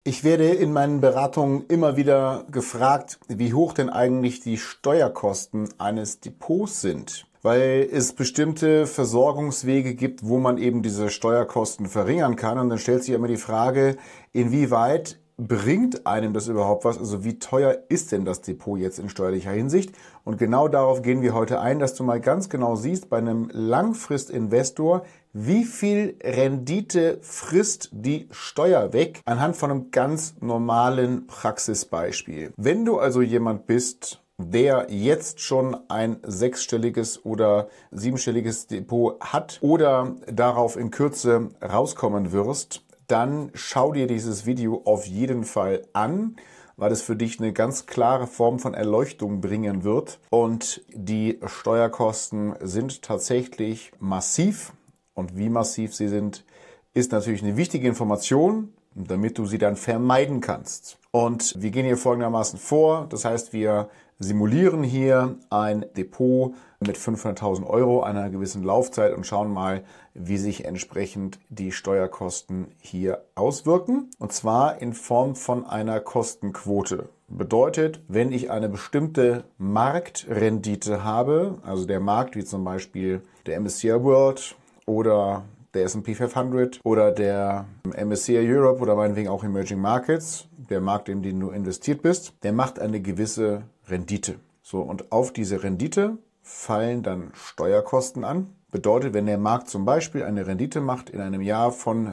Ich werde in meinen Beratungen immer wieder gefragt, wie hoch denn eigentlich die Steuerkosten eines Depots sind. Weil es bestimmte Versorgungswege gibt, wo man eben diese Steuerkosten verringern kann. Und dann stellt sich immer die Frage, inwieweit bringt einem das überhaupt was? Also wie teuer ist denn das Depot jetzt in steuerlicher Hinsicht? Und genau darauf gehen wir heute ein, dass du mal ganz genau siehst, bei einem Langfristinvestor, wie viel Rendite frisst die Steuer weg, anhand von einem ganz normalen Praxisbeispiel. Wenn du also jemand bist, der jetzt schon ein 6-stelliges oder 7-stelliges Depot hat oder darauf in Kürze rauskommen wirst, dann schau dir dieses Video auf jeden Fall an, weil es für dich eine ganz klare Form von Erleuchtung bringen wird. Und die Steuerkosten sind tatsächlich massiv. Und wie massiv sie sind, ist natürlich eine wichtige Information, damit du sie dann vermeiden kannst. Und wir gehen hier folgendermaßen vor. Das heißt, wir simulieren hier ein Depot mit 500.000 Euro einer gewissen Laufzeit und schauen mal, wie sich entsprechend die Steuerkosten hier auswirken. Und zwar in Form von einer Kostenquote. Bedeutet, wenn ich eine bestimmte Marktrendite habe, also der Markt wie zum Beispiel der MSCI World oder der S&P 500 oder der MSCI Europe oder meinetwegen auch Emerging Markets, der Markt, in den du investiert bist, der macht eine gewisse Rendite. So, und auf diese Rendite fallen dann Steuerkosten an. Bedeutet, wenn der Markt zum Beispiel eine Rendite macht in einem Jahr von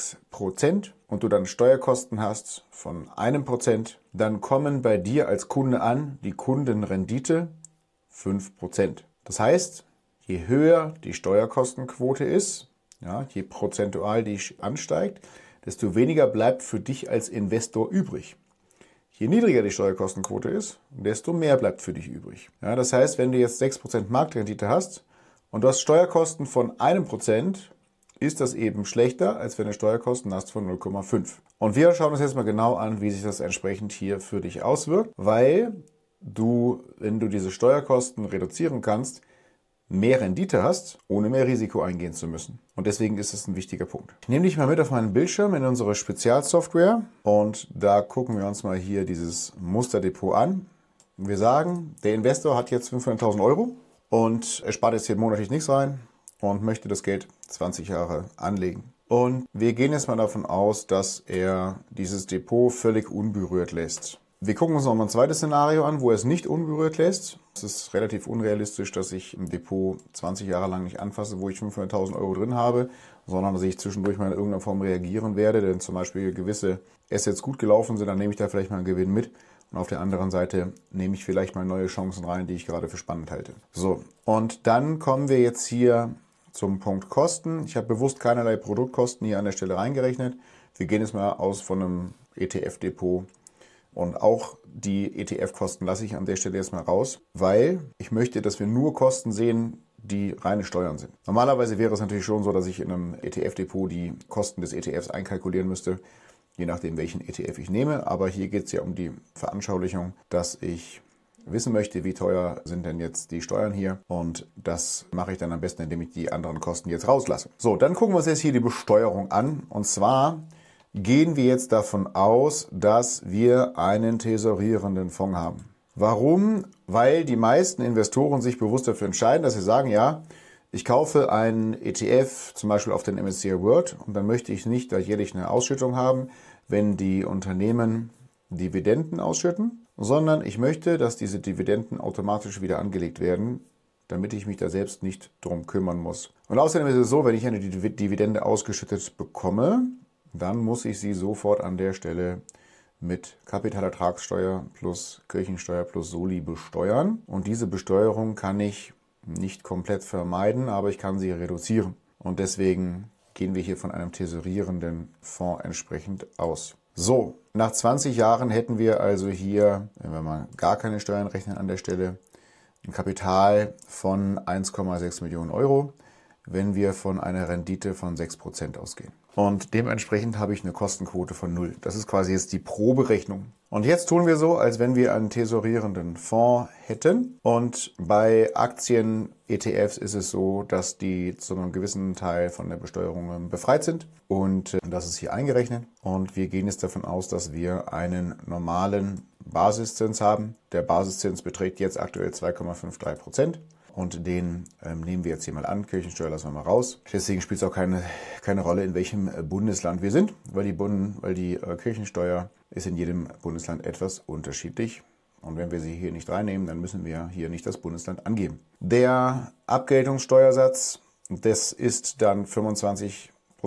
6% und du dann Steuerkosten hast von 1%, dann kommen bei dir als Kunde an die Kundenrendite 5%. Das heißt, je höher die Steuerkostenquote ist, ja, je prozentual die ansteigt, desto weniger bleibt für dich als Investor übrig. Je niedriger die Steuerkostenquote ist, desto mehr bleibt für dich übrig. Ja, das heißt, wenn du jetzt 6% Marktrendite hast und du hast Steuerkosten von 1%, ist das eben schlechter, als wenn du Steuerkosten hast von 0,5. Und wir schauen uns jetzt mal genau an, wie sich das entsprechend hier für dich auswirkt, weil du, wenn du diese Steuerkosten reduzieren kannst, mehr Rendite hast, ohne mehr Risiko eingehen zu müssen. Und deswegen ist es ein wichtiger Punkt. Ich nehme dich mal mit auf meinen Bildschirm in unsere Spezialsoftware und da gucken wir uns mal hier dieses Musterdepot an. Wir sagen, der Investor hat jetzt 500.000 Euro und er spart jetzt hier monatlich nichts rein und möchte das Geld 20 Jahre anlegen. Und wir gehen jetzt mal davon aus, dass er dieses Depot völlig unberührt lässt. Wir gucken uns noch mal ein zweites Szenario an, wo er es nicht unberührt lässt. Es ist relativ unrealistisch, dass ich im Depot 20 Jahre lang nicht anfasse, wo ich 500.000 Euro drin habe, sondern dass ich zwischendurch mal in irgendeiner Form reagieren werde, denn zum Beispiel gewisse Assets gut gelaufen sind, dann nehme ich da vielleicht mal einen Gewinn mit und auf der anderen Seite nehme ich vielleicht mal neue Chancen rein, die ich gerade für spannend halte. So, und dann kommen wir jetzt hier zum Punkt Kosten. Ich habe bewusst keinerlei Produktkosten hier an der Stelle reingerechnet. Wir gehen jetzt mal aus von einem ETF-Depot. Und auch die ETF-Kosten lasse ich an der Stelle jetzt mal raus, weil ich möchte, dass wir nur Kosten sehen, die reine Steuern sind. Normalerweise wäre es natürlich schon so, dass ich in einem ETF-Depot die Kosten des ETFs einkalkulieren müsste, je nachdem welchen ETF ich nehme. Aber hier geht es ja um die Veranschaulichung, dass ich wissen möchte, wie teuer sind denn jetzt die Steuern hier. Und das mache ich dann am besten, indem ich die anderen Kosten jetzt rauslasse. So, dann gucken wir uns jetzt hier die Besteuerung an. Und zwar gehen wir jetzt davon aus, dass wir einen tesorierenden Fonds haben. Warum? Weil die meisten Investoren sich bewusst dafür entscheiden, dass sie sagen, ja, ich kaufe einen ETF zum Beispiel auf den MSCI World und dann möchte ich nicht da jährlich eine Ausschüttung haben, wenn die Unternehmen Dividenden ausschütten, sondern ich möchte, dass diese Dividenden automatisch wieder angelegt werden, damit ich mich da selbst nicht drum kümmern muss. Und außerdem ist es so, wenn ich eine Dividende ausgeschüttet bekomme, dann muss ich sie sofort an der Stelle mit Kapitalertragssteuer plus Kirchensteuer plus Soli besteuern. Und diese Besteuerung kann ich nicht komplett vermeiden, aber ich kann sie reduzieren. Und deswegen gehen wir hier von einem tesorierenden Fonds entsprechend aus. So, nach 20 Jahren hätten wir also hier, wenn wir mal gar keine Steuern rechnen an der Stelle, ein Kapital von 1,6 Millionen Euro, wenn wir von einer Rendite von 6% ausgehen. Und dementsprechend habe ich eine Kostenquote von 0. Das ist quasi jetzt die Proberechnung. Und jetzt tun wir so, als wenn wir einen tesorierenden Fonds hätten. Und bei Aktien, ETFs ist es so, dass die zu einem gewissen Teil von der Besteuerung befreit sind. Und das ist hier eingerechnet. Und wir gehen jetzt davon aus, dass wir einen normalen Basiszins haben. Der Basiszins beträgt jetzt aktuell 2,53%. Und den nehmen wir jetzt hier mal an. Kirchensteuer lassen wir mal raus. Deswegen spielt es auch keine Rolle, in welchem Bundesland wir sind, weil die Kirchensteuer ist in jedem Bundesland etwas unterschiedlich. Und wenn wir sie hier nicht reinnehmen, dann müssen wir hier nicht das Bundesland angeben. Der Abgeltungssteuersatz, das ist dann 25%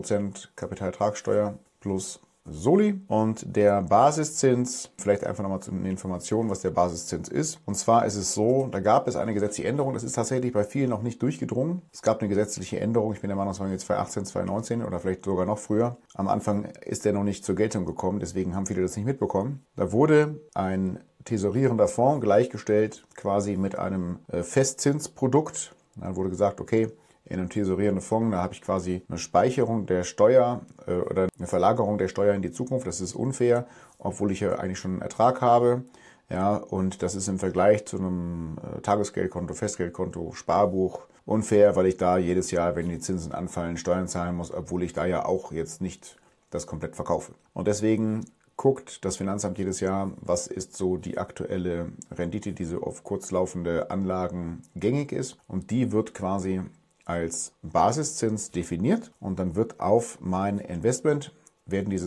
Kapitalertragssteuer plus Soli. Und der Basiszins, vielleicht einfach nochmal zu den Informationen, was der Basiszins ist. Und zwar ist es so, da gab es eine gesetzliche Änderung, das ist tatsächlich bei vielen noch nicht durchgedrungen. Es gab eine gesetzliche Änderung, ich bin der Meinung, es war jetzt 2018, 2019 oder vielleicht sogar noch früher. Am Anfang ist der noch nicht zur Geltung gekommen, deswegen haben viele das nicht mitbekommen. Da wurde ein tesorierender Fonds gleichgestellt quasi mit einem Festzinsprodukt. Dann wurde gesagt, okay, in einem tesorierenden Fonds, da habe ich quasi eine Speicherung der Steuer oder eine Verlagerung der Steuer in die Zukunft. Das ist unfair, obwohl ich ja eigentlich schon einen Ertrag habe. Ja, und das ist im Vergleich zu einem Tagesgeldkonto, Festgeldkonto, Sparbuch unfair, weil ich da jedes Jahr, wenn die Zinsen anfallen, Steuern zahlen muss, obwohl ich da ja auch jetzt nicht das komplett verkaufe. Und deswegen guckt das Finanzamt jedes Jahr, was ist so die aktuelle Rendite, die so auf kurzlaufende Anlagen gängig ist. Und die wird quasi als Basiszins definiert und dann wird auf mein Investment werden diese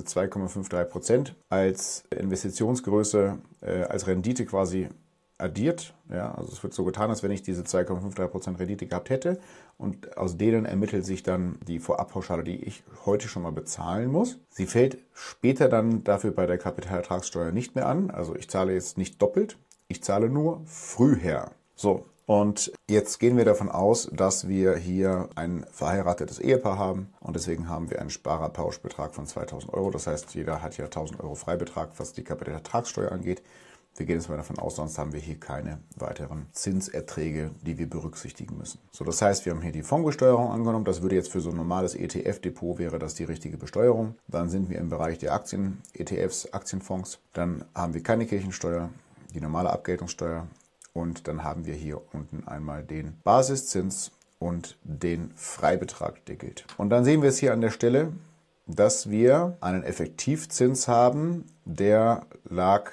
2,53% als Investitionsgröße, als Rendite quasi addiert. Ja, also es wird so getan, als wenn ich diese 2,53% Rendite gehabt hätte und aus denen ermittelt sich dann die Vorabpauschale, die ich heute schon mal bezahlen muss. Sie fällt später dann dafür bei der Kapitalertragssteuer nicht mehr an. Also ich zahle jetzt nicht doppelt, ich zahle nur früher. So. Und jetzt gehen wir davon aus, dass wir hier ein verheiratetes Ehepaar haben und deswegen haben wir einen Sparerpauschbetrag von 2.000 Euro. Das heißt, jeder hat ja 1.000 Euro Freibetrag, was die Kapitalertragssteuer angeht. Wir gehen jetzt mal davon aus, sonst haben wir hier keine weiteren Zinserträge, die wir berücksichtigen müssen. So, das heißt, wir haben hier die Fondsbesteuerung angenommen. Das würde jetzt für so ein normales ETF-Depot wäre das die richtige Besteuerung. Dann sind wir im Bereich der Aktien, ETFs, Aktienfonds. Dann haben wir keine Kirchensteuer, die normale Abgeltungssteuer. Und dann haben wir hier unten einmal den Basiszins und den Freibetrag, der gilt. Und dann sehen wir es hier an der Stelle, dass wir einen Effektivzins haben, der lag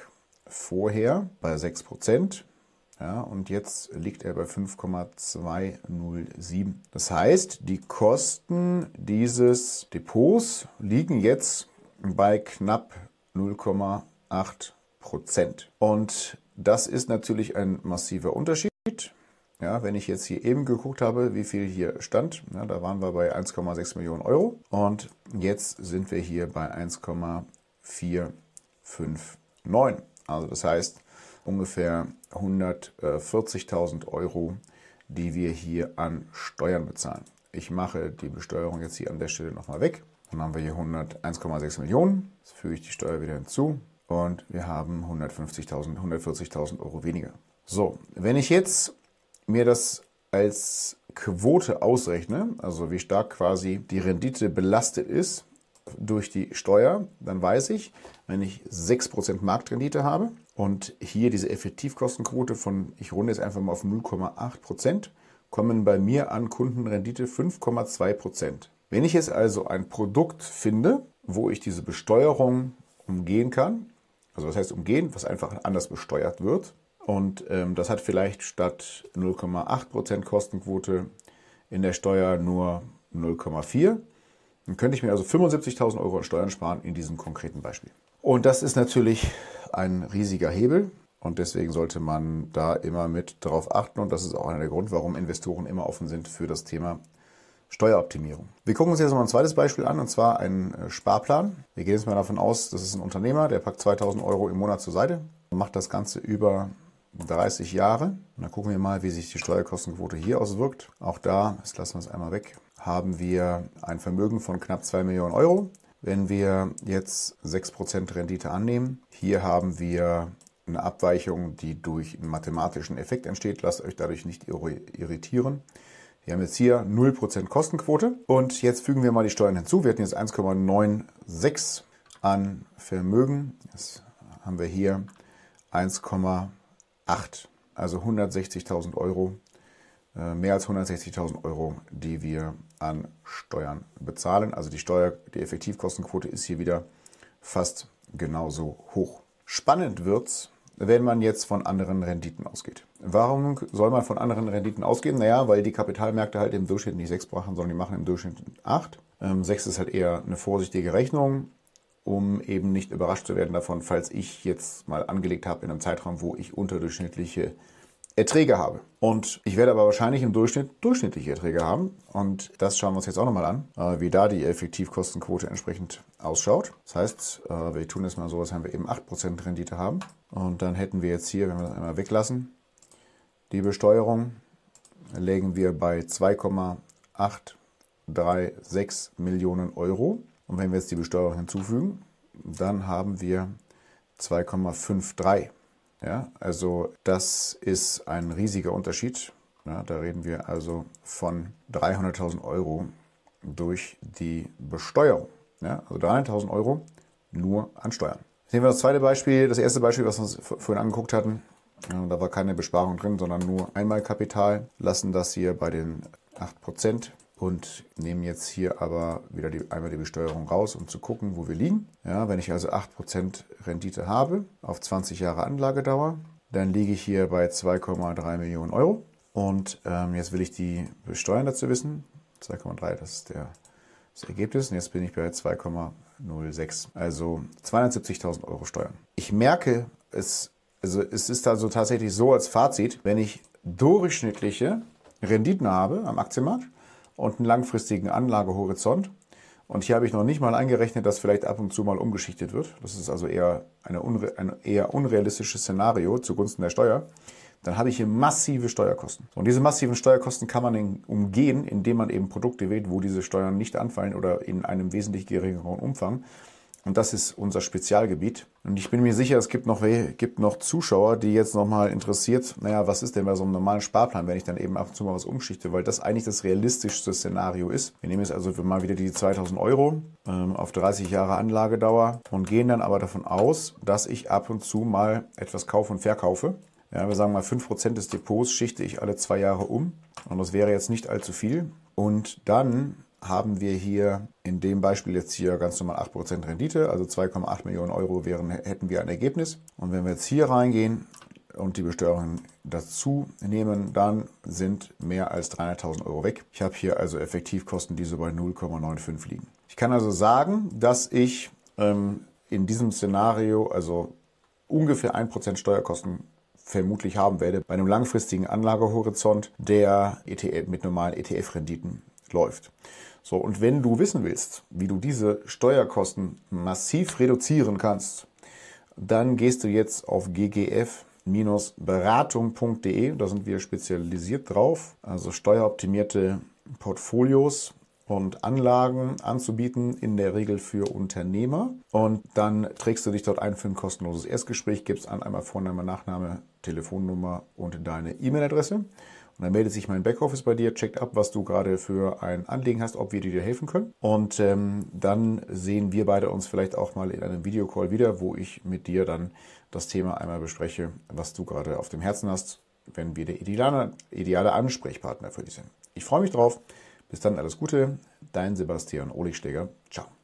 vorher bei 6%. Ja, und jetzt liegt er bei 5,207. Das heißt, die Kosten dieses Depots liegen jetzt bei knapp 0,8%. Und das ist natürlich ein massiver Unterschied. Ja, wenn ich jetzt hier eben geguckt habe, wie viel hier stand, ja, da waren wir bei 1,6 Millionen Euro und jetzt sind wir hier bei 1,459. Also das heißt ungefähr 140.000 Euro, die wir hier an Steuern bezahlen. Ich mache die Besteuerung jetzt hier an der Stelle nochmal weg. Dann haben wir hier 101,6 Millionen. Jetzt füge ich die Steuer wieder hinzu. Und wir haben 140.000 Euro weniger. So, wenn ich jetzt mir das als Quote ausrechne, also wie stark quasi die Rendite belastet ist durch die Steuer, dann weiß ich, wenn ich 6% Marktrendite habe und hier diese Effektivkostenquote von, ich runde jetzt einfach mal auf 0,8%, kommen bei mir an Kundenrendite 5,2%. Wenn ich jetzt also ein Produkt finde, wo ich diese Besteuerung umgehen kann, also was heißt umgehen, was einfach anders besteuert wird. Und das hat vielleicht statt 0,8% Kostenquote in der Steuer nur 0,4. Dann könnte ich mir also 75.000 Euro an Steuern sparen in diesem konkreten Beispiel. Und das ist natürlich ein riesiger Hebel. Und deswegen sollte man da immer mit darauf achten. Und das ist auch einer der Gründe, warum Investoren immer offen sind für das Thema Steueroptimierung. Wir gucken uns jetzt noch ein zweites Beispiel an, und zwar einen Sparplan. Wir gehen jetzt mal davon aus, das ist ein Unternehmer, der packt 2.000 Euro im Monat zur Seite und macht das Ganze über 30 Jahre. Und dann gucken wir mal, wie sich die Steuerkostenquote hier auswirkt. Auch da, das lassen wir es einmal weg, haben wir ein Vermögen von knapp 2 Millionen Euro. Wenn wir jetzt 6% Rendite annehmen, hier haben wir eine Abweichung, die durch einen mathematischen Effekt entsteht. Lasst euch dadurch nicht irritieren. Wir haben jetzt hier 0% Kostenquote und jetzt fügen wir mal die Steuern hinzu. Wir hatten jetzt 1,96 an Vermögen. Das haben wir hier 1,8, also 160.000 Euro, mehr als 160.000 Euro, die wir an Steuern bezahlen. Also die Effektivkostenquote ist hier wieder fast genauso hoch. Spannend wird's, wenn man jetzt von anderen Renditen ausgeht. Warum soll man von anderen Renditen ausgehen? Naja, weil die Kapitalmärkte halt im Durchschnitt nicht 6 machen, sondern die machen im Durchschnitt 8. 6 ist halt eher eine vorsichtige Rechnung, um eben nicht überrascht zu werden davon, falls ich jetzt mal angelegt habe in einem Zeitraum, wo ich unterdurchschnittliche Erträge habe. Und ich werde aber wahrscheinlich im Durchschnitt durchschnittliche Erträge haben. Und das schauen wir uns jetzt auch nochmal an, wie da die Effektivkostenquote entsprechend ausschaut. Das heißt, wir tun jetzt mal so, als wenn wir eben 8% Rendite haben. Und dann hätten wir jetzt hier, wenn wir das einmal weglassen, die Besteuerung legen wir bei 2,836 Millionen Euro. Und wenn wir jetzt die Besteuerung hinzufügen, dann haben wir 2,53. Ja, also das ist ein riesiger Unterschied. Ja, da reden wir also von 300.000 Euro durch die Besteuerung. Ja, also 300.000 Euro nur an Steuern. Jetzt nehmen wir das zweite Beispiel, das erste Beispiel, was wir uns vorhin angeguckt hatten. Ja, da war keine Besparung drin, sondern nur Einmalkapital. Lassen das hier bei den 8%. Und nehmen jetzt hier aber wieder einmal die Besteuerung raus, um zu gucken, wo wir liegen. Ja, wenn ich also 8% Rendite habe auf 20 Jahre Anlagedauer, dann liege ich hier bei 2,3 Millionen Euro. Und jetzt will ich die Besteuern dazu wissen. 2,3, das ist das Ergebnis. Und jetzt bin ich bei 2,06, also 270.000 Euro Steuern. Ich merke, es ist also tatsächlich so als Fazit, wenn ich durchschnittliche Renditen habe am Aktienmarkt, und einen langfristigen Anlagehorizont. Und hier habe ich noch nicht mal eingerechnet, dass vielleicht ab und zu mal umgeschichtet wird. Das ist also eher ein eher unrealistisches Szenario zugunsten der Steuer. Dann habe ich hier massive Steuerkosten. Und diese massiven Steuerkosten kann man umgehen, indem man eben Produkte wählt, wo diese Steuern nicht anfallen oder in einem wesentlich geringeren Umfang. Und das ist unser Spezialgebiet. Und ich bin mir sicher, es gibt noch Zuschauer, die jetzt nochmal interessiert, naja, was ist denn bei so einem normalen Sparplan, wenn ich dann eben ab und zu mal was umschichte, weil das eigentlich das realistischste Szenario ist. Wir nehmen jetzt also mal wieder die 2.000 Euro auf 30 Jahre Anlagedauer und gehen dann aber davon aus, dass ich ab und zu mal etwas kaufe und verkaufe. Ja, wir sagen mal 5% des Depots schichte ich alle 2 Jahre um. Und das wäre jetzt nicht allzu viel. Und dann haben wir hier in dem Beispiel jetzt hier ganz normal 8% Rendite, also 2,8 Millionen Euro hätten wir ein Ergebnis. Und wenn wir jetzt hier reingehen und die Besteuerung dazu nehmen, dann sind mehr als 300.000 Euro weg. Ich habe hier also Effektivkosten, die so bei 0,95 liegen. Ich kann also sagen, dass ich in diesem Szenario also ungefähr 1% Steuerkosten vermutlich haben werde bei einem langfristigen Anlagehorizont, der mit normalen ETF-Renditen läuft. So, und wenn du wissen willst, wie du diese Steuerkosten massiv reduzieren kannst, dann gehst du jetzt auf ggf-beratung.de, da sind wir spezialisiert drauf, also steueroptimierte Portfolios und Anlagen anzubieten, in der Regel für Unternehmer. Und dann trägst du dich dort ein für ein kostenloses Erstgespräch, gibst an einmal Vorname, Nachname, Telefonnummer und deine E-Mail-Adresse. Und dann meldet sich mein Backoffice bei dir, checkt ab, was du gerade für ein Anliegen hast, ob wir dir helfen können. Und dann sehen wir beide uns vielleicht auch mal in einem Videocall wieder, wo ich mit dir dann das Thema einmal bespreche, was du gerade auf dem Herzen hast, wenn wir der ideale Ansprechpartner für dich sind. Ich freue mich drauf. Bis dann, alles Gute. Dein Sebastian Ohligschläger. Ciao.